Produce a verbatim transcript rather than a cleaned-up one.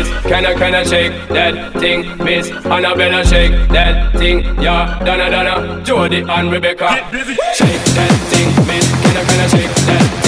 Miss, can I, can I shake that thing? Miss, Annabella, shake that thing. Yeah, Donna, Donna, Jody and Rebecca. Shake that thing, Miss, can I, can I shake that